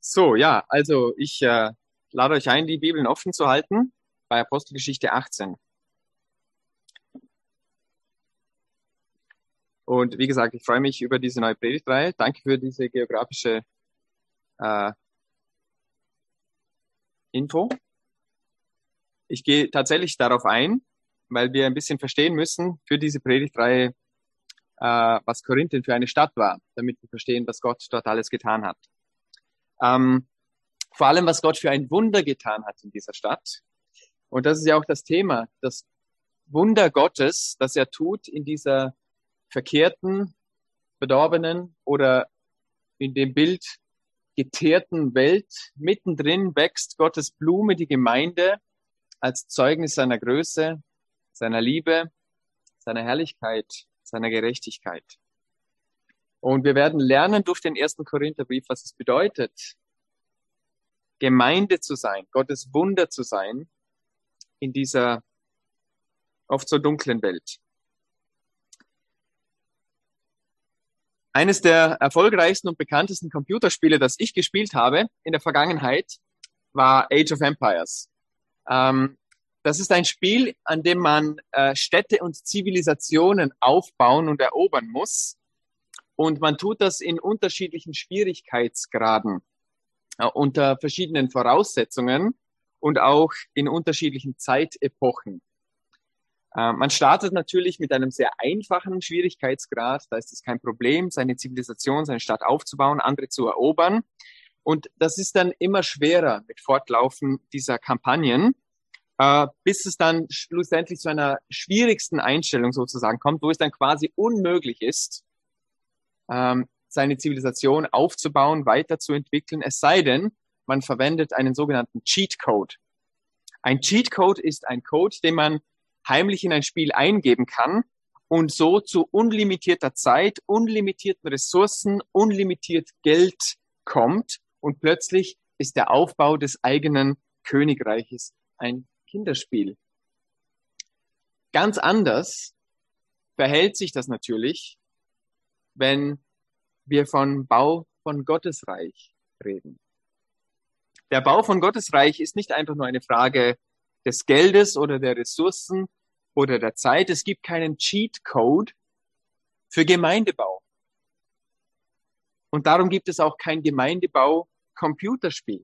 So, ja, also ich lade euch ein, die Bibeln offen zu halten bei Apostelgeschichte 18. Und wie gesagt, ich freue mich über diese neue Predigtreihe. Danke für diese geografische äh, Info. Ich gehe tatsächlich darauf ein, weil wir ein bisschen verstehen müssen für diese Predigtreihe, was Korinth denn für eine Stadt war, damit wir verstehen, was Gott dort alles getan hat. Vor allem, was Gott für ein Wunder getan hat in dieser Stadt. Und das ist ja auch das Thema, das Wunder Gottes, das er tut in dieser verkehrten, verdorbenen oder in dem Bild geteerten Welt. Mittendrin wächst Gottes Blume, die Gemeinde, als Zeugnis seiner Größe, seiner Liebe, seiner Herrlichkeit, seiner Gerechtigkeit. Und wir werden lernen durch den ersten Korintherbrief, was es bedeutet, Gemeinde zu sein, Gottes Wunder zu sein in dieser oft so dunklen Welt. Eines der erfolgreichsten und bekanntesten Computerspiele, das ich gespielt habe in der Vergangenheit, war Age of Empires. Das ist ein Spiel, an dem man Städte und Zivilisationen aufbauen und erobern muss. Und man tut das in unterschiedlichen Schwierigkeitsgraden, unter verschiedenen Voraussetzungen und auch in unterschiedlichen Zeitepochen. Man startet natürlich mit einem sehr einfachen Schwierigkeitsgrad. Da ist es kein Problem, seine Zivilisation, seine Stadt aufzubauen, andere zu erobern. Und das ist dann immer schwerer mit Fortlaufen dieser Kampagnen, bis es dann schlussendlich zu einer schwierigsten Einstellung sozusagen kommt, wo es dann quasi unmöglich ist, seine Zivilisation aufzubauen, weiterzuentwickeln, es sei denn, man verwendet einen sogenannten Cheat Code. Ein Cheat Code ist ein Code, den man heimlich in ein Spiel eingeben kann und so zu unlimitierter Zeit, unlimitierten Ressourcen, unlimitiert Geld kommt und plötzlich ist der Aufbau des eigenen Königreiches ein Kinderspiel. Ganz anders verhält sich das natürlich, wenn wir von Bau von Gottesreich reden. Der Bau von Gottesreich ist nicht einfach nur eine Frage des Geldes oder der Ressourcen oder der Zeit. Es gibt keinen Cheat Code für Gemeindebau. Und darum gibt es auch kein Gemeindebau-Computerspiel.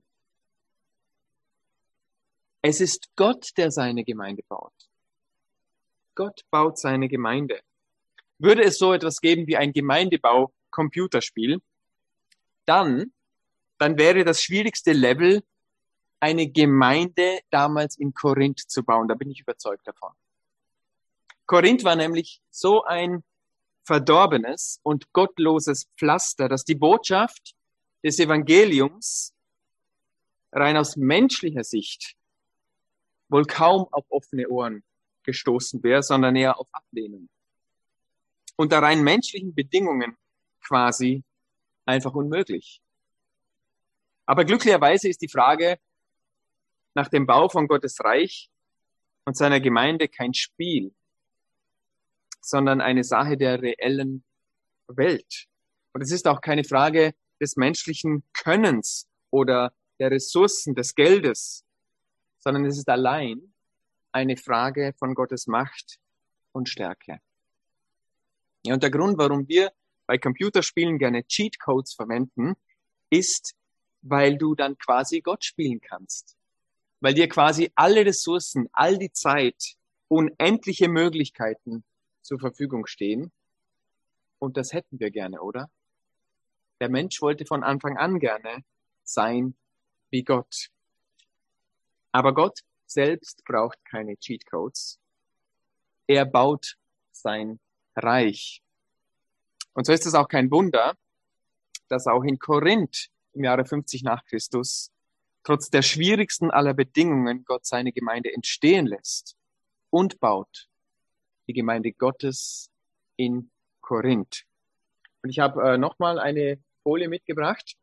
Es ist Gott, der seine Gemeinde baut. Gott baut seine Gemeinde. Würde es so etwas geben wie ein Gemeindebau-Computerspiel, dann wäre das schwierigste Level, eine Gemeinde damals in Korinth zu bauen. Da bin ich überzeugt davon. Korinth war nämlich so ein verdorbenes und gottloses Pflaster, dass die Botschaft des Evangeliums rein aus menschlicher Sicht wohl kaum auf offene Ohren gestoßen wäre, sondern eher auf Ablehnung. Unter rein menschlichen Bedingungen quasi einfach unmöglich. Aber glücklicherweise ist die Frage nach dem Bau von Gottes Reich und seiner Gemeinde kein Spiel, sondern eine Sache der reellen Welt. Und es ist auch keine Frage des menschlichen Könnens oder der Ressourcen, des Geldes, sondern es ist allein eine Frage von Gottes Macht und Stärke. Ja, und der Grund, warum wir bei Computerspielen gerne Cheatcodes verwenden, ist, weil du dann quasi Gott spielen kannst. Weil dir quasi alle Ressourcen, all die Zeit, unendliche Möglichkeiten zur Verfügung stehen. Und das hätten wir gerne, oder? Der Mensch wollte von Anfang an gerne sein wie Gott. Aber Gott selbst braucht keine Cheatcodes. Er baut sein Reich. Und so ist es auch kein Wunder, dass auch in Korinth im Jahre 50 nach Christus trotz der schwierigsten aller Bedingungen Gott seine Gemeinde entstehen lässt und baut. Die Gemeinde Gottes in Korinth. Und ich habe nochmal eine Folie mitgebracht.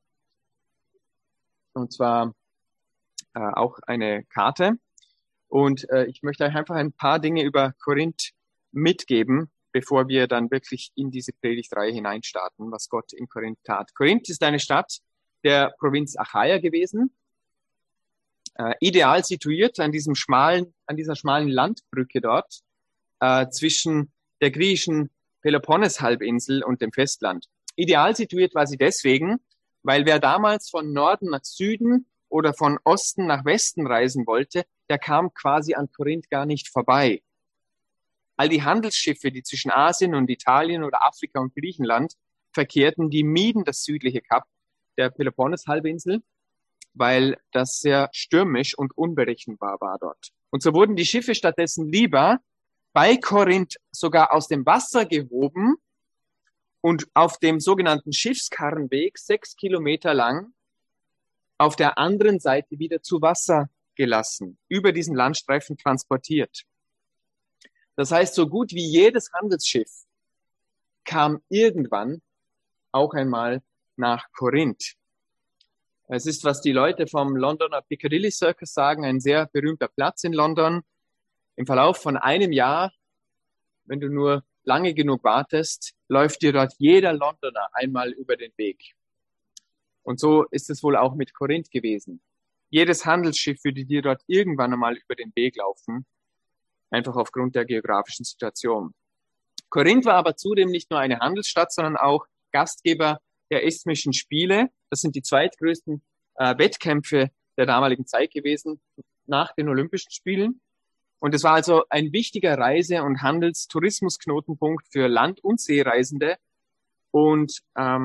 Und zwar auch eine Karte. Und ich möchte euch einfach ein paar Dinge über Korinth mitgeben, bevor wir dann wirklich in diese Predigtreihe hineinstarten, was Gott in Korinth tat. Korinth ist eine Stadt der Provinz Achaia gewesen, ideal situiert an dieser schmalen Landbrücke dort zwischen der griechischen Peloponnes-Halbinsel und dem Festland. Ideal situiert war sie deswegen, weil wer damals von Norden nach Süden oder von Osten nach Westen reisen wollte, der kam quasi an Korinth gar nicht vorbei. All die Handelsschiffe, die zwischen Asien und Italien oder Afrika und Griechenland verkehrten, die mieden das südliche Kap der Peloponnes-Halbinsel, weil das sehr stürmisch und unberechenbar war dort. Und so wurden die Schiffe stattdessen lieber bei Korinth sogar aus dem Wasser gehoben und auf dem sogenannten Schiffskarrenweg 6 Kilometer lang auf der anderen Seite wieder zu Wasser gelassen, über diesen Landstreifen transportiert. Das heißt, so gut wie jedes Handelsschiff kam irgendwann auch einmal nach Korinth. Es ist, was die Leute vom Londoner Piccadilly Circus sagen, ein sehr berühmter Platz in London. Im Verlauf von einem Jahr, wenn du nur lange genug wartest, läuft dir dort jeder Londoner einmal über den Weg. Und so ist es wohl auch mit Korinth gewesen. Jedes Handelsschiff würde dir dort irgendwann einmal über den Weg laufen, einfach aufgrund der geografischen Situation. Korinth war aber zudem nicht nur eine Handelsstadt, sondern auch Gastgeber der Isthmischen Spiele. Das sind die zweitgrößten Wettkämpfe der damaligen Zeit gewesen, nach den Olympischen Spielen. Und es war also ein wichtiger Reise- und Handelstourismusknotenpunkt für Land- und Seereisende. Und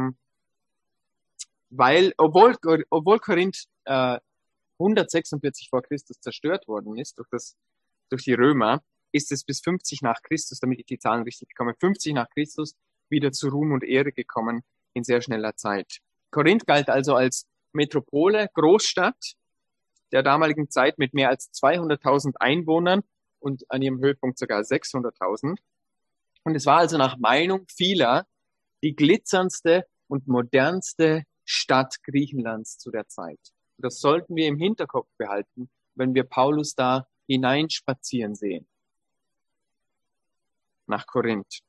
obwohl Korinth 146 vor Christus zerstört worden ist durch die Römer, ist es bis 50 nach Christus, damit ich die Zahlen richtig bekomme, 50 nach Christus wieder zu Ruhm und Ehre gekommen in sehr schneller Zeit. Korinth galt also als Metropole, Großstadt der damaligen Zeit mit mehr als 200.000 Einwohnern und an ihrem Höhepunkt sogar 600.000. Und es war also nach Meinung vieler die glitzerndste und modernste Stadt Griechenlands zu der Zeit. Und das sollten wir im Hinterkopf behalten, wenn wir Paulus da hineinspazieren sehen. Nach Korinth.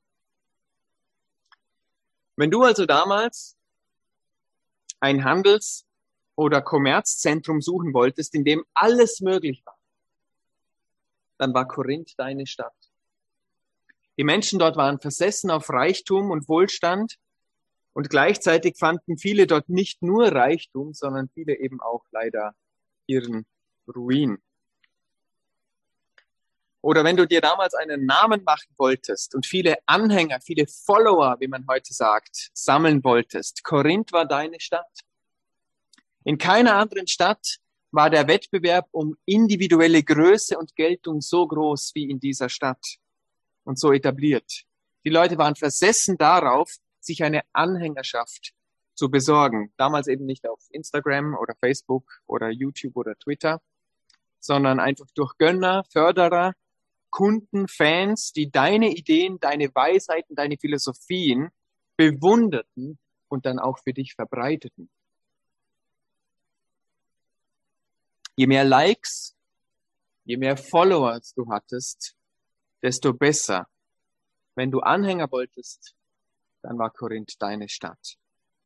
Wenn du also damals ein Handels- oder Kommerzzentrum suchen wolltest, in dem alles möglich war, dann war Korinth deine Stadt. Die Menschen dort waren versessen auf Reichtum und Wohlstand und gleichzeitig fanden viele dort nicht nur Reichtum, sondern viele eben auch leider ihren Ruin. Oder wenn du dir damals einen Namen machen wolltest und viele Anhänger, viele Follower, wie man heute sagt, sammeln wolltest, Korinth war deine Stadt. In keiner anderen Stadt war der Wettbewerb um individuelle Größe und Geltung so groß wie in dieser Stadt und so etabliert. Die Leute waren versessen darauf, sich eine Anhängerschaft zu besorgen. Damals eben nicht auf Instagram oder Facebook oder YouTube oder Twitter, sondern einfach durch Gönner, Förderer, Kunden, Fans, die deine Ideen, deine Weisheiten, deine Philosophien bewunderten und dann auch für dich verbreiteten. Je mehr Likes, je mehr Followers du hattest, desto besser. Wenn du Anhänger wolltest, dann war Korinth deine Stadt.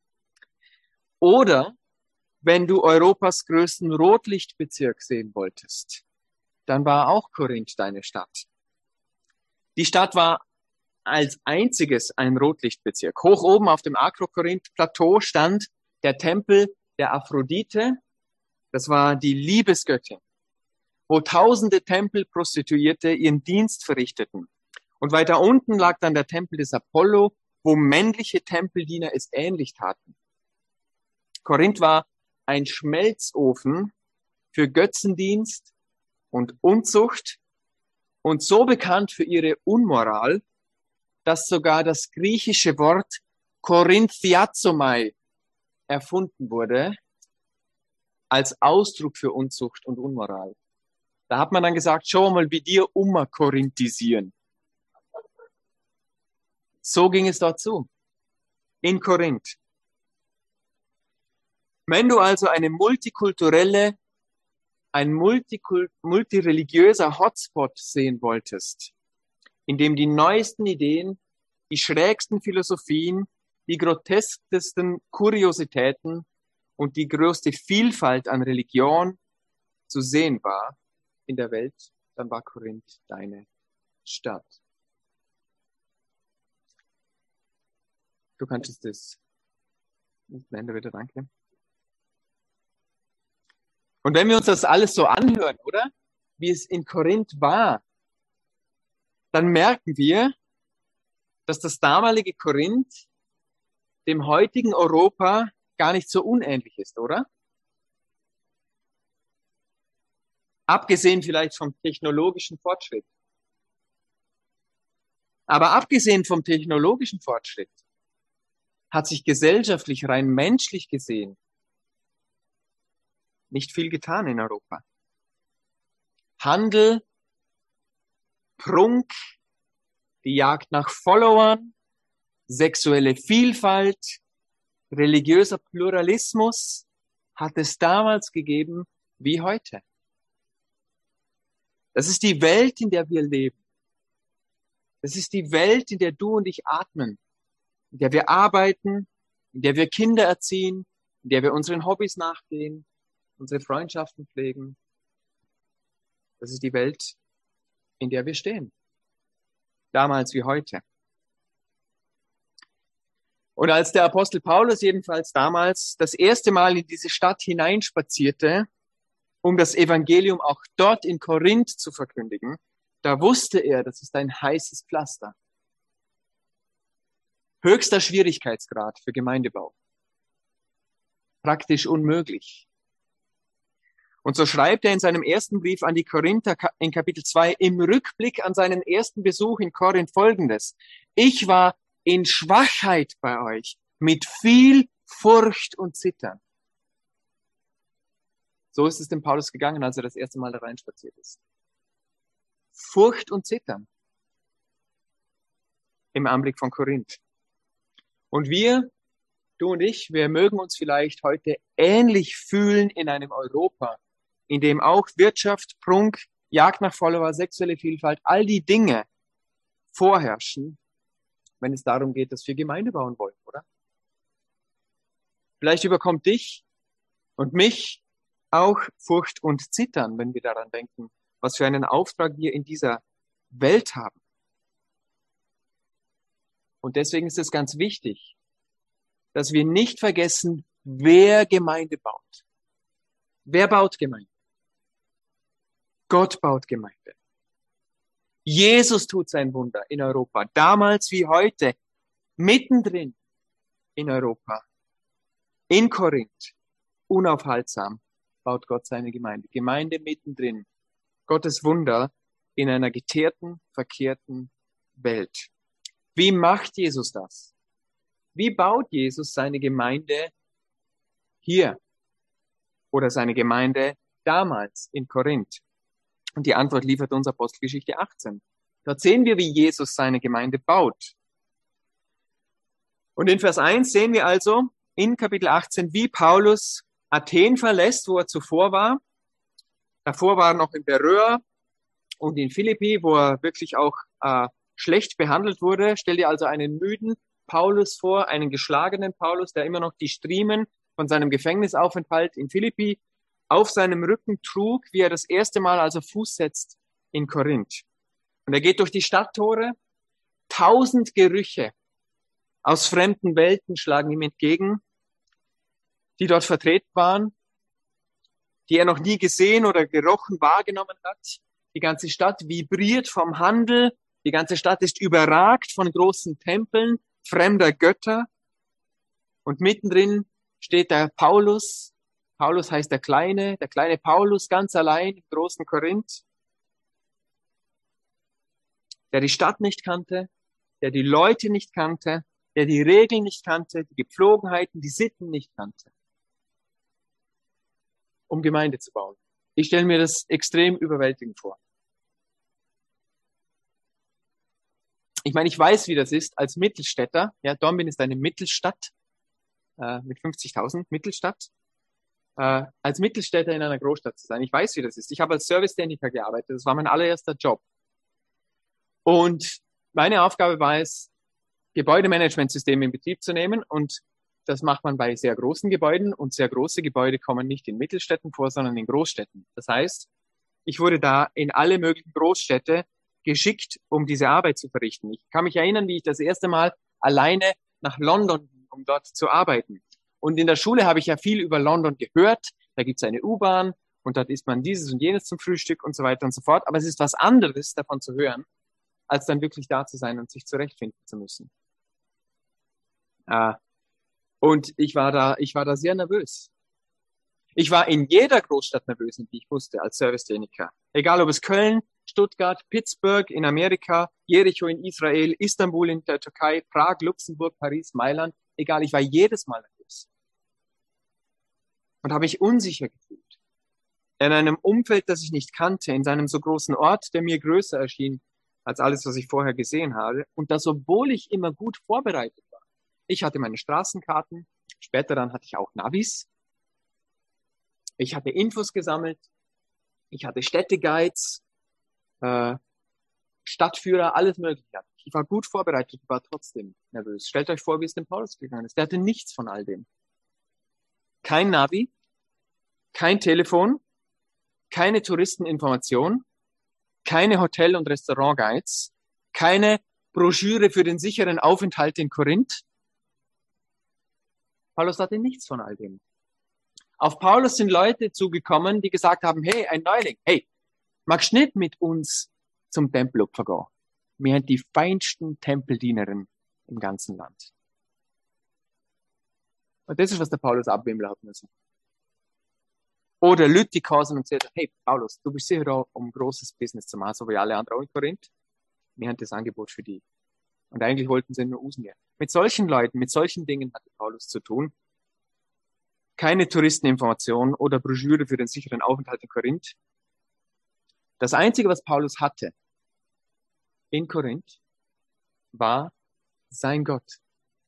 Oder wenn du Europas größten Rotlichtbezirk sehen wolltest, dann war auch Korinth deine Stadt. Die Stadt war als einziges ein Rotlichtbezirk. Hoch oben auf dem Akrokorinth-Plateau stand der Tempel der Aphrodite. Das war die Liebesgöttin, wo tausende Tempelprostituierte ihren Dienst verrichteten. Und weiter unten lag dann der Tempel des Apollo, wo männliche Tempeldiener es ähnlich taten. Korinth war ein Schmelzofen für Götzendienst und Unzucht und so bekannt für ihre Unmoral, dass sogar das griechische Wort Korinthiazomai erfunden wurde als Ausdruck für Unzucht und Unmoral. Da hat man dann gesagt, schau mal, wie dir korinthisieren. So ging es dort zu. In Korinth. Wenn du also ein multireligiöser Hotspot sehen wolltest, in dem die neuesten Ideen, die schrägsten Philosophien, die groteskesten Kuriositäten und die größte Vielfalt an Religion zu sehen war in der Welt, dann war Korinth deine Stadt. Du kannst das Blende bitte, danke. Und wenn wir uns das alles so anhören, oder? Wie es in Korinth war, dann merken wir, dass das damalige Korinth dem heutigen Europa gar nicht so unähnlich ist, oder? Abgesehen vielleicht vom technologischen Fortschritt. Aber abgesehen vom technologischen Fortschritt hat sich gesellschaftlich, rein menschlich gesehen, nicht viel getan in Europa. Handel, Prunk, die Jagd nach Followern, sexuelle Vielfalt, religiöser Pluralismus hat es damals gegeben wie heute. Das ist die Welt, in der wir leben. Das ist die Welt, in der du und ich atmen, in der wir arbeiten, in der wir Kinder erziehen, in der wir unseren Hobbys nachgehen, unsere Freundschaften pflegen. Das ist die Welt, in der wir stehen. Damals wie heute. Und als der Apostel Paulus jedenfalls damals das erste Mal in diese Stadt hineinspazierte, um das Evangelium auch dort in Korinth zu verkündigen, da wusste er, das ist ein heißes Pflaster. Höchster Schwierigkeitsgrad für Gemeindebau. Praktisch unmöglich. Und so schreibt er in seinem ersten Brief an die Korinther in Kapitel 2 im Rückblick an seinen ersten Besuch in Korinth Folgendes. Ich war in Schwachheit bei euch, mit viel Furcht und Zittern. So ist es dem Paulus gegangen, als er das erste Mal da reinspaziert ist. Furcht und Zittern im Anblick von Korinth. Und wir, du und ich, wir mögen uns vielleicht heute ähnlich fühlen in einem Europa, in dem auch Wirtschaft, Prunk, Jagd nach Follower, sexuelle Vielfalt, all die Dinge vorherrschen, wenn es darum geht, dass wir Gemeinde bauen wollen, oder? Vielleicht überkommt dich und mich auch Furcht und Zittern, wenn wir daran denken, was für einen Auftrag wir in dieser Welt haben. Und deswegen ist es ganz wichtig, dass wir nicht vergessen, wer Gemeinde baut. Wer baut Gemeinde? Gott baut Gemeinde. Jesus tut sein Wunder in Europa, damals wie heute, mittendrin in Europa, in Korinth, unaufhaltsam baut Gott seine Gemeinde. Gemeinde mittendrin. Gottes Wunder in einer geteerten, verkehrten Welt. Wie macht Jesus das? Wie baut Jesus seine Gemeinde hier oder seine Gemeinde damals in Korinth? Und die Antwort liefert uns Apostelgeschichte 18. Dort sehen wir, wie Jesus seine Gemeinde baut. Und in Vers 1 sehen wir also in Kapitel 18, wie Paulus Athen verlässt, wo er zuvor war. Davor war er noch in Beröa und in Philippi, wo er wirklich auch schlecht behandelt wurde. Stell dir also einen müden Paulus vor, einen geschlagenen Paulus, der immer noch die Striemen von seinem Gefängnisaufenthalt in Philippi auf seinem Rücken trug, wie er das erste Mal also Fuß setzt in Korinth. Und er geht durch die Stadttore, 1000 Gerüche aus fremden Welten schlagen ihm entgegen, die dort vertreten waren, die er noch nie gesehen oder gerochen, wahrgenommen hat. Die ganze Stadt vibriert vom Handel, die ganze Stadt ist überragt von großen Tempeln, fremder Götter. Und mittendrin steht der Paulus. Paulus heißt der kleine Paulus, ganz allein im großen Korinth, der die Stadt nicht kannte, der die Leute nicht kannte, der die Regeln nicht kannte, die Gepflogenheiten, die Sitten nicht kannte, um Gemeinde zu bauen. Ich stelle mir das extrem überwältigend vor. Ich meine, ich weiß, wie das ist als Mittelstädter. Ja, Dornbirn ist eine Mittelstadt mit 50.000, Mittelstadt. Als Mittelstädter in einer Großstadt zu sein. Ich weiß, wie das ist. Ich habe als Servicetechniker gearbeitet. Das war mein allererster Job. Und meine Aufgabe war es, Gebäudemanagementsysteme in Betrieb zu nehmen und das macht man bei sehr großen Gebäuden und sehr große Gebäude kommen nicht in Mittelstädten vor, sondern in Großstädten. Das heißt, ich wurde da in alle möglichen Großstädte geschickt, um diese Arbeit zu verrichten. Ich kann mich erinnern, wie ich das erste Mal alleine nach London ging, um dort zu arbeiten. Und in der Schule habe ich ja viel über London gehört. Da gibt es eine U-Bahn und dort isst man dieses und jenes zum Frühstück und so weiter und so fort. Aber es ist was anderes, davon zu hören, als dann wirklich da zu sein und sich zurechtfinden zu müssen. Und ich war da sehr nervös. Ich war in jeder Großstadt nervös, in die ich wusste, als Servicetechniker. Egal ob es Köln, Stuttgart, Pittsburgh in Amerika, Jericho in Israel, Istanbul in der Türkei, Prag, Luxemburg, Paris, Mailand. Egal, ich war jedes Mal nervös. Und habe mich unsicher gefühlt. In einem Umfeld, das ich nicht kannte, in einem so großen Ort, der mir größer erschien als alles, was ich vorher gesehen habe. Und das, obwohl ich immer gut vorbereitet war. Ich hatte meine Straßenkarten, später dann hatte ich auch Navis. Ich hatte Infos gesammelt, ich hatte Städteguides, Stadtführer, alles Mögliche. Ich war gut vorbereitet, war trotzdem nervös. Stellt euch vor, wie es dem Paulus gegangen ist. Der hatte nichts von all dem. Kein Navi, kein Telefon, keine Touristeninformation, keine Hotel- und Restaurantguides, keine Broschüre für den sicheren Aufenthalt in Korinth. Paulus hatte nichts von all dem. Auf Paulus sind Leute zugekommen, die gesagt haben, hey, ein Neuling, hey, magst du nicht mit uns zum Tempelopfer gehen? Wir haben die feinsten Tempeldienerinnen im ganzen Land. Und das ist, was der Paulus abwimmeln hat müssen. Oder Leute, die kommen und sagen, hey, Paulus, du bist sicher da, um großes Business zu machen, so wie alle anderen auch in Korinth. Wir haben das Angebot für die. Und eigentlich wollten sie nur ausgehen. Mit solchen Leuten, mit solchen Dingen hatte Paulus zu tun. Keine Touristeninformation oder Broschüre für den sicheren Aufenthalt in Korinth. Das Einzige, was Paulus hatte in Korinth, war sein Gott,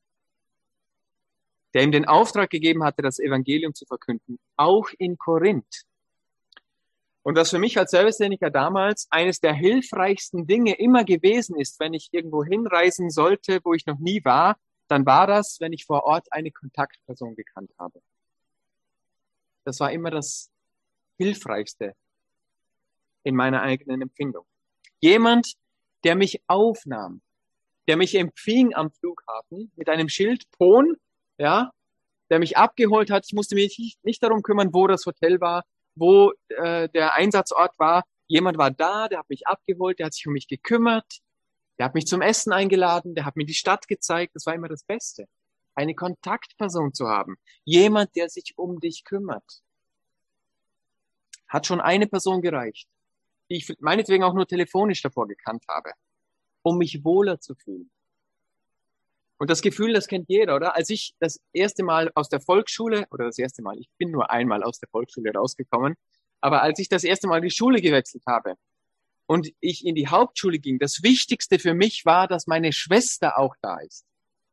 der ihm den Auftrag gegeben hatte, das Evangelium zu verkünden, auch in Korinth. Und was für mich als Servicetechniker damals eines der hilfreichsten Dinge immer gewesen ist, wenn ich irgendwo hinreisen sollte, wo ich noch nie war, dann war das, wenn ich vor Ort eine Kontaktperson gekannt habe. Das war immer das Hilfreichste in meiner eigenen Empfindung. Jemand, der mich aufnahm, der mich empfing am Flughafen mit einem Schild Pon, ja, der mich abgeholt hat. Ich musste mich nicht darum kümmern, wo das Hotel war, wo der Einsatzort war. Jemand war da, der hat mich abgeholt, der hat sich um mich gekümmert, der hat mich zum Essen eingeladen, der hat mir die Stadt gezeigt. Das war immer das Beste, eine Kontaktperson zu haben. Jemand, der sich um dich kümmert. Hat schon eine Person gereicht, die ich meinetwegen auch nur telefonisch davor gekannt habe, um mich wohler zu fühlen. Und das Gefühl, das kennt jeder, oder? Als ich das erste Mal aus der Volksschule, oder das erste Mal, ich bin nur einmal aus der Volksschule rausgekommen, aber als ich das erste Mal die Schule gewechselt habe und ich in die Hauptschule ging, das Wichtigste für mich war, dass meine Schwester auch da ist.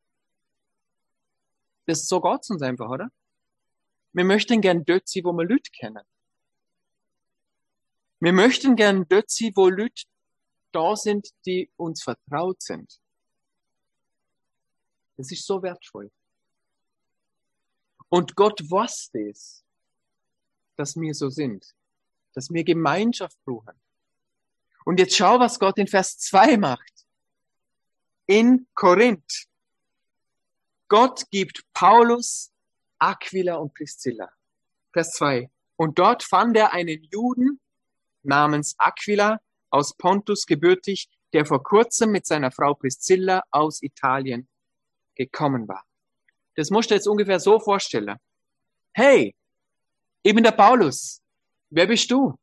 Das ist so Gott uns einfach, oder? Wir möchten gern dort sein, wo wir Leute kennen. Wir möchten gern dort sein, wo Leute da sind, die uns vertraut sind. Das ist so wertvoll. Und Gott weiß das, dass wir so sind, dass wir Gemeinschaft brauchen. Und jetzt schau, was Gott in Vers 2 macht. In Korinth. Gott gibt Paulus, Aquila und Priscilla. Vers 2. Und dort fand er einen Juden namens Aquila aus Pontus gebürtig, der vor kurzem mit seiner Frau Priscilla aus Italien gekommen war. Das musst du jetzt ungefähr so vorstellen. Hey, ich bin der Paulus. Wer bist du?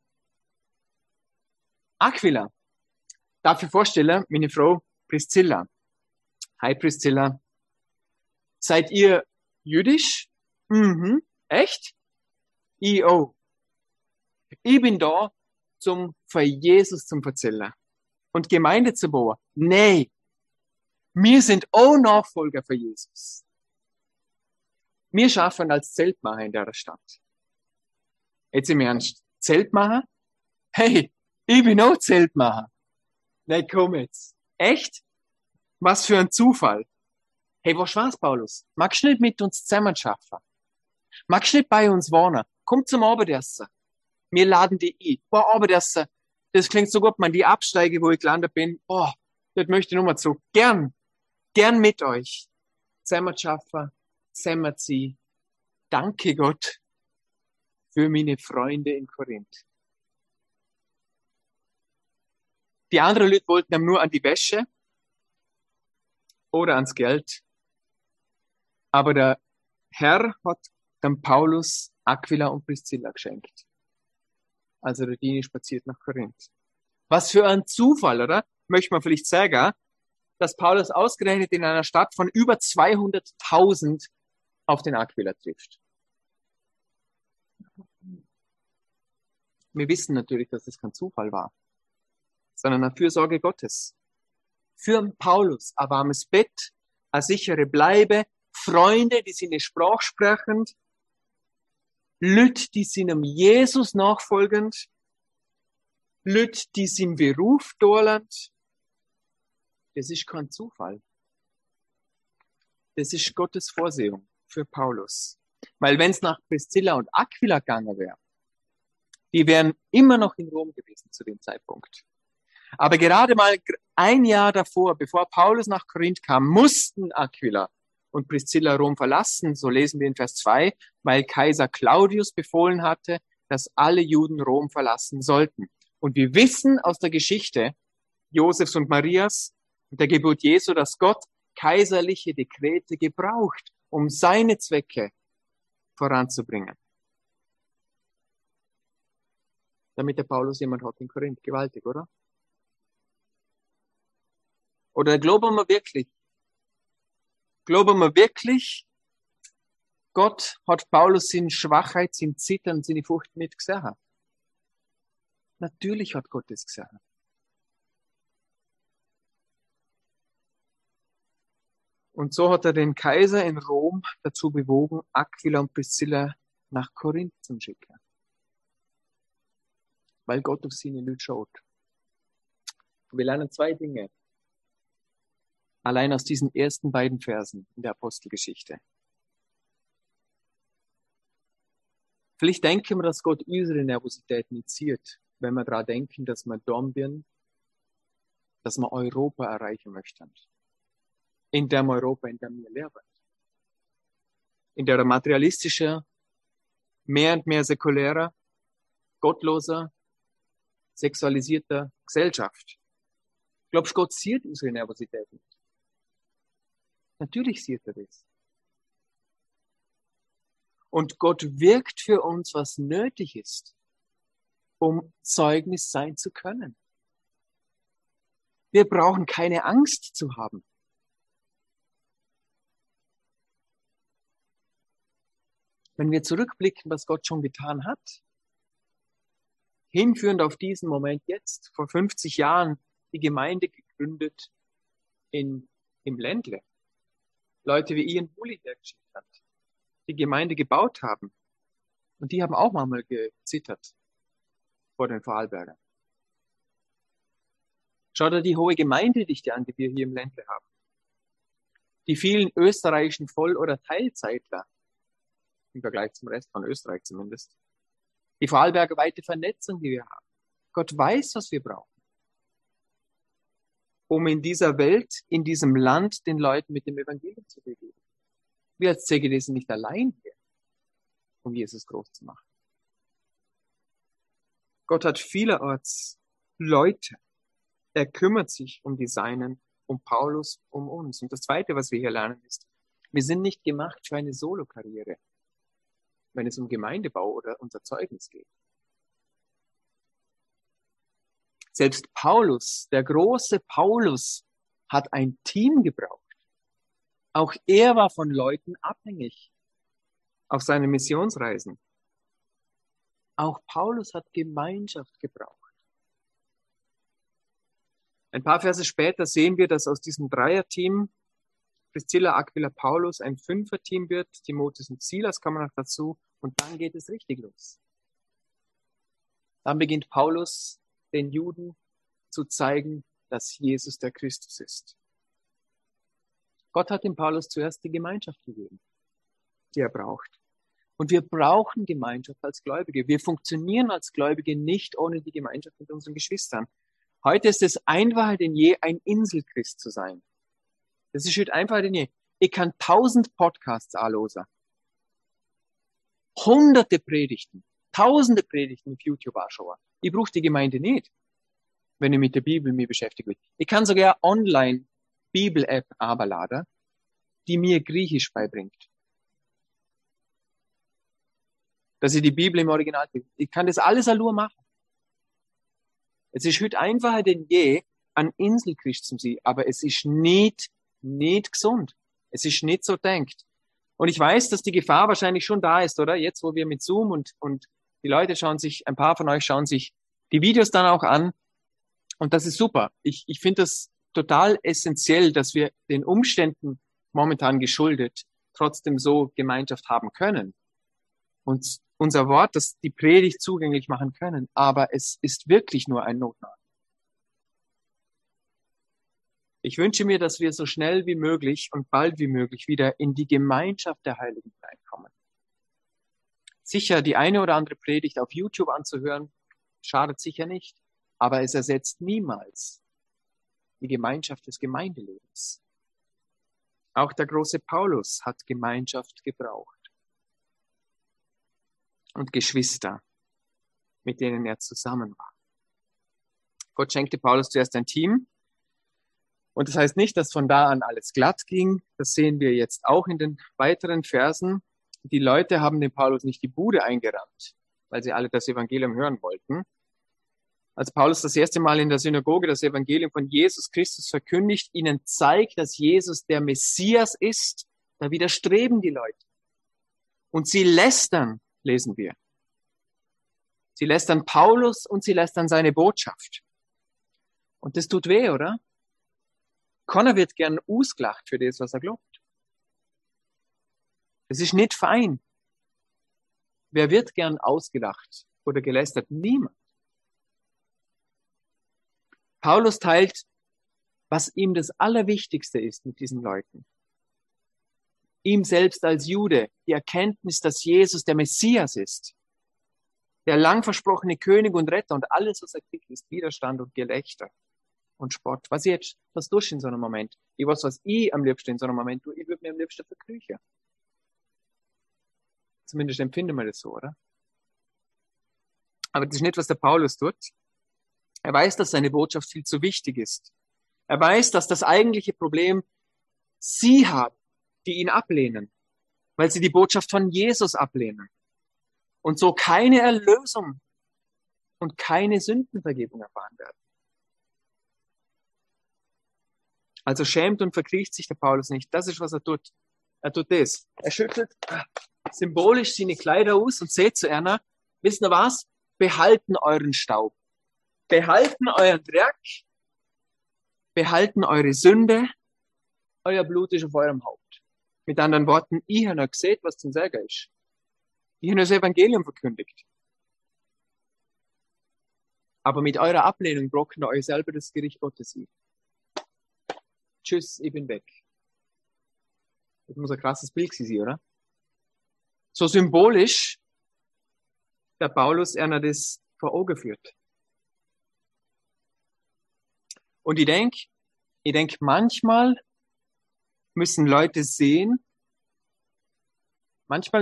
Aquila. Darf ich vorstellen, meine Frau Priscilla. Hi Priscilla. Seid ihr jüdisch? Mhm. Echt? Ich bin da, für Jesus zum Erzählen. Und Gemeinde zu bauen. Nee. Wir sind auch Nachfolger für Jesus. Wir schaffen als Zeltmacher in der Stadt. Jetzt im Ernst. Zeltmacher? Hey, ich bin auch Zeltmacher. Nee, komm jetzt. Echt? Was für ein Zufall. Hey, was war's, Paulus? Magst du nicht mit uns zusammen schaffen? Magst du nicht bei uns wohnen? Komm zum Abendessen. Wir laden dich ein. Boah, Abendessen, das klingt so gut, man, die Absteige, wo ich gelandet bin. Oh, das möchte ich nur mal so. Gern mit euch. Zusammen schaffen, zusammen ziehen. Danke Gott für meine Freunde in Korinth. Die anderen Leute wollten ihm nur an die Wäsche oder ans Geld. Aber der Herr hat dem Paulus Aquila und Priscilla geschenkt. Also der Dini spaziert nach Korinth. Was für ein Zufall, oder? Möchte man vielleicht sagen, dass Paulus ausgerechnet in einer Stadt von über 200.000 auf den Aquila trifft. Wir wissen natürlich, dass es kein Zufall war, sondern eine Fürsorge Gottes. Für Paulus ein warmes Bett, eine sichere Bleibe, Freunde, die seine Sprache sprechen, Leute, die seinem Jesus nachfolgend, Leute, die seinen Beruf tun. Das ist kein Zufall. Das ist Gottes Vorsehung für Paulus. Weil wenn es nach Priscilla und Aquila gegangen wäre, die wären immer noch in Rom gewesen zu dem Zeitpunkt. Aber gerade mal ein Jahr davor, bevor Paulus nach Korinth kam, mussten Aquila und Priscilla Rom verlassen, so lesen wir in Vers 2, weil Kaiser Claudius befohlen hatte, dass alle Juden Rom verlassen sollten. Und wir wissen aus der Geschichte Josefs und Marias und der Geburt Jesu, dass Gott kaiserliche Dekrete gebraucht, um seine Zwecke voranzubringen. Damit der Paulus jemand hat in Korinth. Gewaltig, oder? Oder glauben wir wirklich, Gott hat Paulus seine Schwachheit, sein Zittern, seine Furcht nicht gesehen? Natürlich hat Gott es gesehen. Und so hat er den Kaiser in Rom dazu bewogen, Aquila und Priscilla nach Korinth zu schicken. Weil Gott auf seine Leute schaut. Wir lernen zwei Dinge. Allein aus diesen ersten beiden Versen in der Apostelgeschichte. Vielleicht denken wir, dass Gott unsere Nervosität nicht sieht, wenn wir daran denken, dass wir Dombien, dass wir Europa erreichen möchten. In dem Europa, in dem wir leben. In der materialistische, mehr und mehr säkulärer, gottloser, sexualisierter Gesellschaft. Glaubst du, Gott sieht unsere Nervosität nicht? Natürlich sieht er das. Und Gott wirkt für uns, was nötig ist, um Zeugnis sein zu können. Wir brauchen keine Angst zu haben. Wenn wir zurückblicken, was Gott schon getan hat, hinführend auf diesen Moment jetzt, vor 50 Jahren, die Gemeinde gegründet im Ländle. Leute wie Ian Woolley, der geschickt hat, die Gemeinde gebaut haben. Und die haben auch manchmal gezittert vor den Vorarlbergern. Schau dir die hohe Gemeindedichte an, die wir hier im Ländle haben. Die vielen österreichischen Voll- oder Teilzeitler, im Vergleich zum Rest von Österreich zumindest. Die Vorarlberger weite Vernetzung, die wir haben. Gott weiß, was wir brauchen, um in dieser Welt, in diesem Land, den Leuten mit dem Evangelium zu begegnen. Wir als CGD sind nicht allein hier, um Jesus groß zu machen. Gott hat vielerorts Leute. Er kümmert sich um die Seinen, um Paulus, um uns. Und das Zweite, was wir hier lernen, ist, wir sind nicht gemacht für eine Solokarriere, wenn es um Gemeindebau oder unser Zeugnis geht. Selbst Paulus, der große Paulus, hat ein Team gebraucht. Auch er war von Leuten abhängig auf seinen Missionsreisen. Auch Paulus hat Gemeinschaft gebraucht. Ein paar Verse später sehen wir, dass aus diesem Dreierteam Priscilla, Aquila, Paulus ein Fünferteam wird. Timotheus und Silas kommen noch dazu. Und dann geht es richtig los. Dann beginnt Paulus, den Juden zu zeigen, dass Jesus der Christus ist. Gott hat dem Paulus zuerst die Gemeinschaft gegeben, die er braucht. Und wir brauchen Gemeinschaft als Gläubige. Wir funktionieren als Gläubige nicht ohne die Gemeinschaft mit unseren Geschwistern. Heute ist es einfacher denn je, ein Inselchrist zu sein. Das ist heute einfacher denn je. Ich kann 1000 Podcasts anhören. Hunderte Predigten. Tausende Predigten auf YouTube anschauen. Ich brauche die Gemeinde nicht, wenn ich mit der Bibel mich beschäftige. Ich kann sogar online Bibel-App runterladen, die mir Griechisch beibringt. Dass ich die Bibel im Original bin. Ich kann das alles allein machen. Es ist heute einfacher denn je, ein Inselchrist zu sein, aber es ist nicht gesund. Es ist nicht so denkt. Und ich weiß, dass die Gefahr wahrscheinlich schon da ist, oder? Jetzt, wo wir mit Zoom und die Leute ein paar von euch schauen sich die Videos dann auch an. Und das ist super. Ich finde das total essentiell, dass wir den Umständen momentan geschuldet trotzdem so Gemeinschaft haben können. Und unser Wort, das die Predigt zugänglich machen können. Aber es ist wirklich nur ein Notnagel. Ich wünsche mir, dass wir so schnell wie möglich und bald wie möglich wieder in die Gemeinschaft der Heiligen reinkommen. Sicher, die eine oder andere Predigt auf YouTube anzuhören, schadet sicher nicht. Aber es ersetzt niemals die Gemeinschaft des Gemeindelebens. Auch der große Paulus hat Gemeinschaft gebraucht. Und Geschwister, mit denen er zusammen war. Gott schenkte Paulus zuerst ein Team. Und das heißt nicht, dass von da an alles glatt ging. Das sehen wir jetzt auch in den weiteren Versen. Die Leute haben dem Paulus nicht die Bude eingerannt, weil sie alle das Evangelium hören wollten. Als Paulus das erste Mal in der Synagoge das Evangelium von Jesus Christus verkündigt, ihnen zeigt, dass Jesus der Messias ist, da widerstreben die Leute. Und sie lästern, lesen wir. Sie lästern Paulus und sie lästern seine Botschaft. Und das tut weh, oder? Keiner wird gern ausgelacht für das, was er glaubt. Es ist nicht fein. Wer wird gern ausgelacht oder gelästert? Niemand. Paulus teilt, was ihm das Allerwichtigste ist mit diesen Leuten. Ihm selbst als Jude die Erkenntnis, dass Jesus der Messias ist, der lang versprochene König und Retter, und alles, was er kriegt, ist Widerstand und Gelächter und Spott. Was tust du in so einem Moment? Ich weiß, was ich am liebsten in so einem Moment tue. Ich würde mir am liebsten verkrüchen. Zumindest empfinden wir das so, oder? Aber das ist nicht, was der Paulus tut. Er weiß, dass seine Botschaft viel zu wichtig ist. Er weiß, dass das eigentliche Problem sie haben, die ihn ablehnen, weil sie die Botschaft von Jesus ablehnen und so keine Erlösung und keine Sündenvergebung erfahren werden. Also schämt und verkriecht sich der Paulus nicht. Das ist, was er tut. Er tut das. Er schüttelt symbolisch seine Kleider aus und sagt zu einer, wisst ihr was? Behalten euren Staub. Behalten euren Dreck. Behalten eure Sünde. Euer Blut ist auf eurem Haupt. Mit anderen Worten, ich habe noch gesehen, was zum Sagen ist. Ich habe das Evangelium verkündigt. Aber mit eurer Ablehnung brocken ihr euch selber das Gericht Gottes ein. Tschüss, ich bin weg. Das muss ein krasses Bild sein, oder? So symbolisch, der Paulus einer das vor Augen führt. Und ich denk, manchmal müssen Leute sehen, dass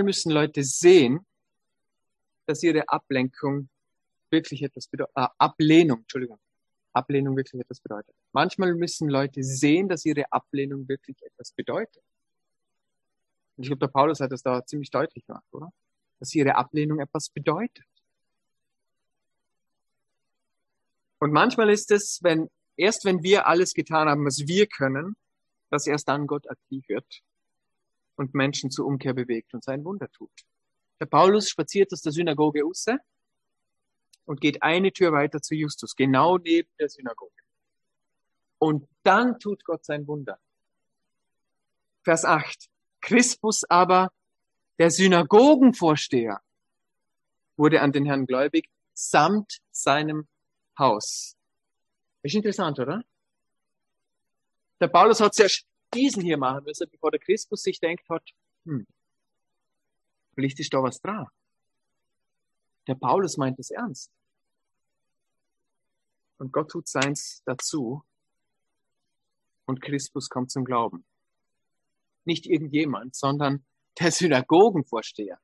ihre Ablehnung wirklich etwas bedeutet. Ablehnung wirklich etwas bedeutet. Manchmal müssen Leute sehen, dass ihre Ablehnung wirklich etwas bedeutet. Und ich glaube, der Paulus hat das da ziemlich deutlich gemacht, oder? Dass ihre Ablehnung etwas bedeutet. Und manchmal ist es, wenn wir alles getan haben, was wir können, dass erst dann Gott aktiv wird und Menschen zur Umkehr bewegt und sein Wunder tut. Der Paulus spaziert aus der Synagoge raus und geht eine Tür weiter zu Justus, genau neben der Synagoge. Und dann tut Gott sein Wunder. Vers 8. Crispus aber, der Synagogenvorsteher, wurde an den Herrn gläubig, samt seinem Haus. Ist interessant, oder? Der Paulus hat zuerst diesen hier machen müssen, bevor der Christus sich denkt hat, vielleicht ist da was dran. Der Paulus meint es ernst. Und Gott tut seins dazu und Christus kommt zum Glauben. Nicht irgendjemand, sondern der Synagogenvorsteher.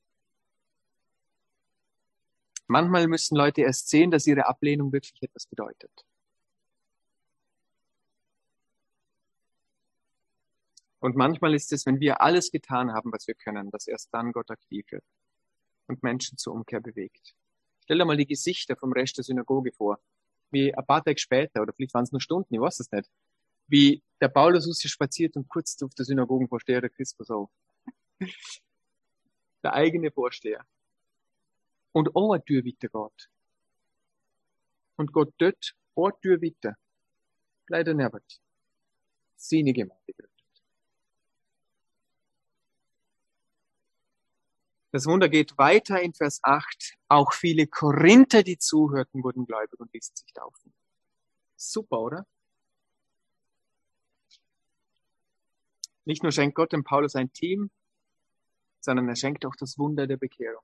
Manchmal müssen Leute erst sehen, dass ihre Ablehnung wirklich etwas bedeutet. Und manchmal ist es, wenn wir alles getan haben, was wir können, dass erst dann Gott aktiv wird und Menschen zur Umkehr bewegt. Stell dir mal die Gesichter vom Rest der Synagoge vor, wie ein paar Tage später, oder vielleicht waren es nur Stunden, ich weiß es nicht, wie der Paulus aus sich spaziert und kurz auf der Synagogenvorsteher der Christus auf. Der eigene Vorsteher. Und auch eine Tür weiter geht. Und Gott dort eine Tür weiter. Leider nicht. Seine Gemeinde gründet. Das Wunder geht weiter in Vers 8. Auch viele Korinther, die zuhörten, wurden gläubig und ließen sich taufen. Super, oder? Nicht nur schenkt Gott dem Paulus ein Team, sondern er schenkt auch das Wunder der Bekehrung.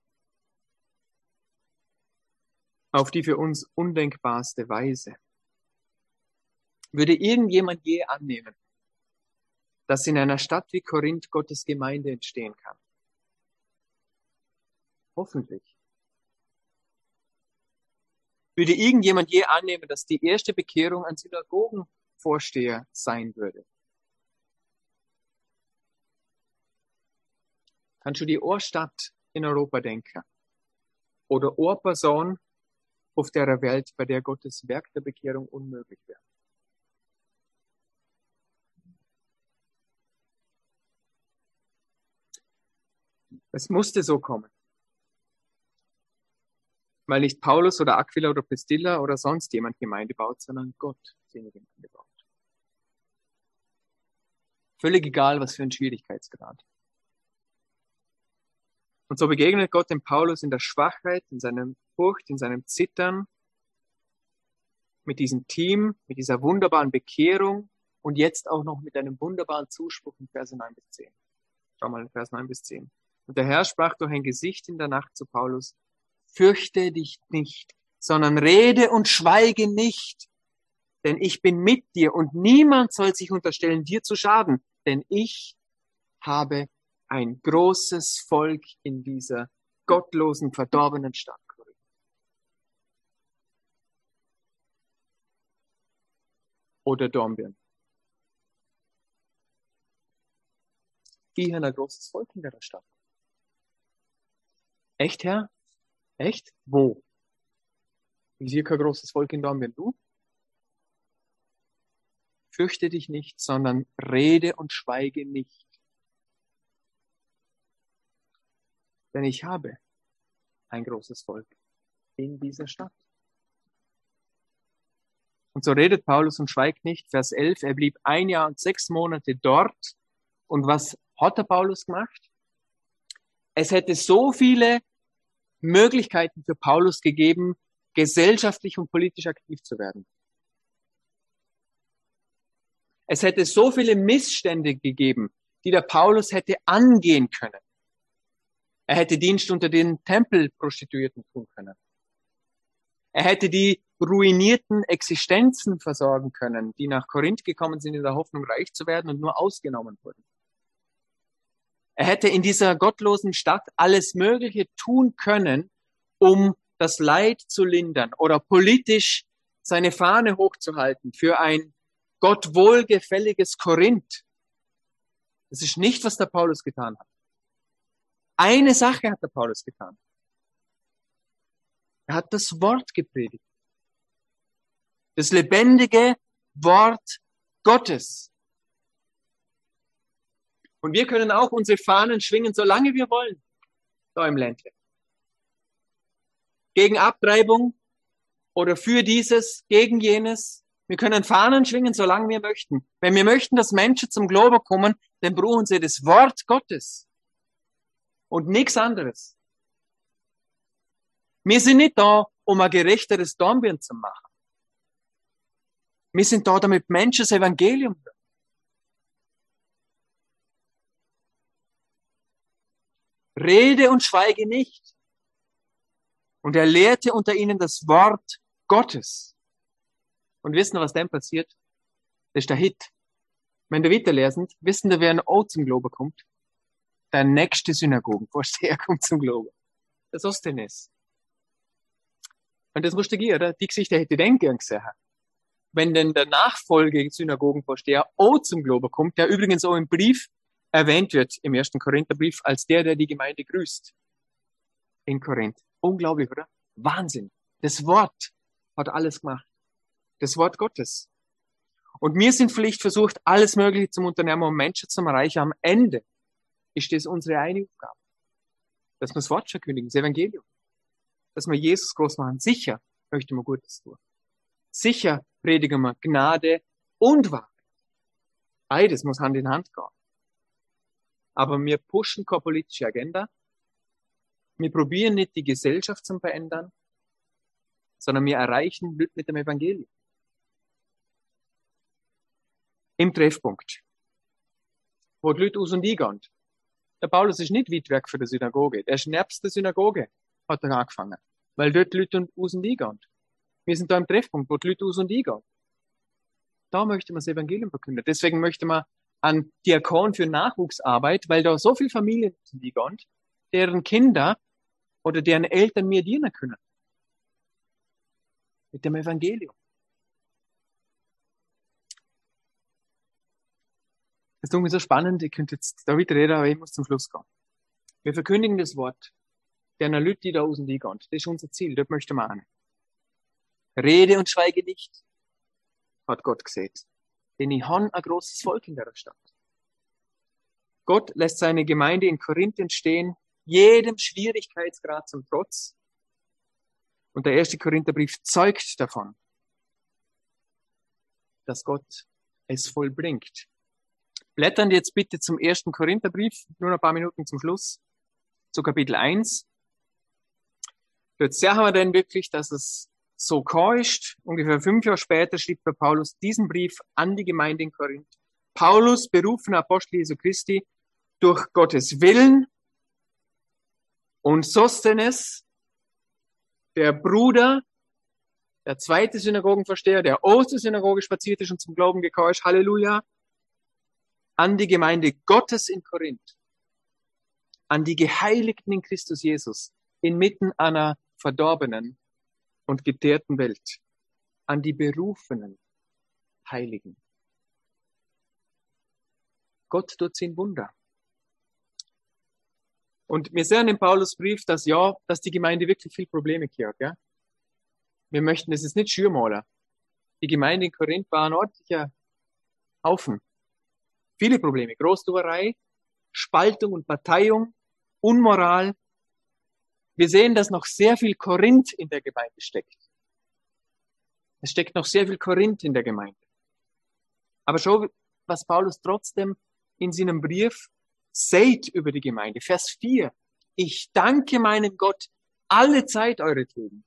Auf die für uns undenkbarste Weise. Würde irgendjemand je annehmen, dass in einer Stadt wie Korinth Gottes Gemeinde entstehen kann? Hoffentlich. Würde irgendjemand je annehmen, dass die erste Bekehrung ein Synagogenvorsteher sein würde? Kannst du die Stadt in Europa denken? Oder Person auf der Welt, bei der Gottes Werk der Bekehrung unmöglich wäre? Es musste so kommen. Weil nicht Paulus oder Aquila oder Priscilla oder sonst jemand Gemeinde baut, sondern Gott seine Gemeinde baut. Völlig egal, was für ein Schwierigkeitsgrad. Und so begegnet Gott dem Paulus in der Schwachheit, in seinem Furcht, in seinem Zittern, mit diesem Team, mit dieser wunderbaren Bekehrung und jetzt auch noch mit einem wunderbaren Zuspruch in Verse 9 bis 10. Schau mal in Vers 9 bis 10. Und der Herr sprach durch ein Gesicht in der Nacht zu Paulus: Fürchte dich nicht, sondern rede und schweige nicht, denn ich bin mit dir und niemand soll sich unterstellen, dir zu schaden, denn ich habe ein großes Volk in dieser gottlosen, verdorbenen Stadt. Oder Dornbirn. Ich habe ein großes Volk in der Stadt. Echt, Herr? Echt? Wo? Ich sehe kein großes Volk in Dornbirn. Du? Fürchte dich nicht, sondern rede und schweige nicht. Denn ich habe ein großes Volk in dieser Stadt. Und so redet Paulus und schweigt nicht. Vers 11, er blieb 1 Jahr und 6 Monate dort. Und was hat der Paulus gemacht? Es hätte so viele Möglichkeiten für Paulus gegeben, gesellschaftlich und politisch aktiv zu werden. Es hätte so viele Missstände gegeben, die der Paulus hätte angehen können. Er hätte Dienst unter den Tempelprostituierten tun können. Er hätte die ruinierten Existenzen versorgen können, die nach Korinth gekommen sind in der Hoffnung, reich zu werden und nur ausgenommen wurden. Er hätte in dieser gottlosen Stadt alles Mögliche tun können, um das Leid zu lindern oder politisch seine Fahne hochzuhalten für ein Gott wohlgefälliges Korinth. Das ist nicht, was der Paulus getan hat. Eine Sache hat der Paulus getan. Er hat das Wort gepredigt. Das lebendige Wort Gottes. Und wir können auch unsere Fahnen schwingen, solange wir wollen, da im Ländle. Gegen Abtreibung oder für dieses, gegen jenes. Wir können Fahnen schwingen, solange wir möchten. Wenn wir möchten, dass Menschen zum Glauben kommen, dann brauchen sie das Wort Gottes. Und nichts anderes. Wir sind nicht da, um ein gerechteres Dornbirn zu machen. Wir sind da, damit Menschen das Evangelium hören. Rede und schweige nicht. Und er lehrte unter ihnen das Wort Gottes. Und wissen wir, was dann passiert? Das ist der Hit. Wenn wir weiterlesen, wissen wir, wer auch zum Glauben kommt? Der nächste Synagogenvorsteher kommt zum Glauben. Der Sosthenes. Und das musst du gehen, oder? Die Geschichte hätte ich dann gern gesehen. Wenn denn der Nachfolge-Synagogenvorsteher auch zum Glauben kommt, der übrigens auch im Brief erwähnt wird, im 1. Korintherbrief, als der die Gemeinde grüßt. In Korinth. Unglaublich, oder? Wahnsinn. Das Wort hat alles gemacht. Das Wort Gottes. Und wir sind vielleicht versucht, alles Mögliche zum Unternehmen, um Menschen zu erreichen. Am Ende ist das unsere eine Aufgabe. Dass wir das Wort verkündigen, das Evangelium. Dass wir Jesus groß machen. Sicher möchten wir Gutes tun. Sicher predigen wir Gnade und Wahrheit. Beides muss Hand in Hand gehen. Aber wir pushen keine politische Agenda. Wir probieren nicht, die Gesellschaft zu verändern, sondern wir erreichen Leute mit dem Evangelium. Im Treffpunkt, wo die Leute aus und eingehen. Der Paulus ist nicht weit weg von der Synagoge. Der ist nebst der Synagoge, hat er angefangen. Weil dort die Leute aus und eingehen. Wir sind da im Treffpunkt, wo die Leute aus und eingehen. Da möchte man das Evangelium verkünden. Deswegen möchte man an Diakon für Nachwuchsarbeit, weil da so viele Familien aus und eingehen, deren Kinder oder deren Eltern mir dienen können. Mit dem Evangelium. Das ist irgendwie so spannend, ich könnte jetzt da wieder reden, aber ich muss zum Schluss kommen. Wir verkündigen das Wort der Leute, die da aus und eingehen. Das ist unser Ziel, dort möchten wir an. Rede und schweige nicht, hat Gott gesagt. Denn ich habe ein großes Volk in der Stadt. Gott lässt seine Gemeinde in Korinth entstehen, jedem Schwierigkeitsgrad zum Trotz. Und der 1. Korintherbrief zeugt davon, dass Gott es vollbringt. Blättern jetzt bitte zum 1. Korintherbrief, nur ein paar Minuten zum Schluss, zu Kapitel 1. Dort sehen wir denn wirklich, dass es so ist. Ungefähr 5 Jahre später schrieb der Paulus diesen Brief an die Gemeinde in Korinth. Paulus, berufener Apostel Jesu Christi, durch Gottes Willen, und Sosthenes, der Bruder, der zweite Synagogenvorsteher, der aus der Synagoge spaziert ist und zum Glauben gekommen ist, Halleluja, an die Gemeinde Gottes in Korinth, an die Geheiligten in Christus Jesus, inmitten einer verdorbenen und geteerten Welt, an die berufenen Heiligen. Gott tut sein Wunder. Und wir sehen im Paulusbrief, dass die Gemeinde wirklich viele Probleme hat, ja. Wir möchten das jetzt nicht schürmalen. Die Gemeinde in Korinth war ein ordentlicher Haufen. Viele Probleme. Großtuerei, Spaltung und Parteiung, Unmoral. Wir sehen, dass noch sehr viel Korinth in der Gemeinde steckt. Es steckt noch sehr viel Korinth in der Gemeinde. Aber schau, was Paulus trotzdem in seinem Brief sagt über die Gemeinde. Vers 4. Ich danke meinem Gott alle Zeit euretwegen,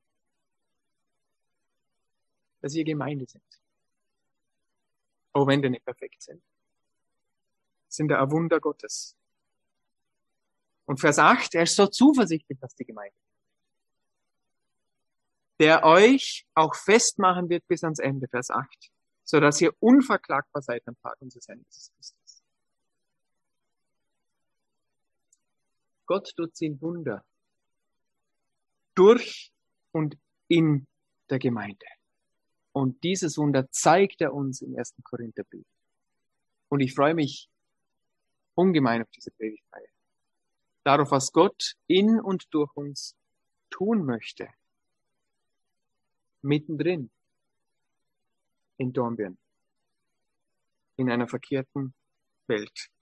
dass ihr Gemeinde sind. Auch wenn die nicht perfekt sind. Sind ein Wunder Gottes. Und Vers 8, er ist so zuversichtlich, dass die Gemeinde, der euch auch festmachen wird bis ans Ende, Vers 8, so dass ihr unverklagbar seid am Tag unseres Endes. Gott tut sein Wunder durch und in der Gemeinde. Und dieses Wunder zeigt er uns im 1. Korintherbrief. Und ich freue mich ungemein auf diese Predigtreihe. Darauf, was Gott in und durch uns tun möchte. Mittendrin in Dornbirn. In einer verkehrten Welt.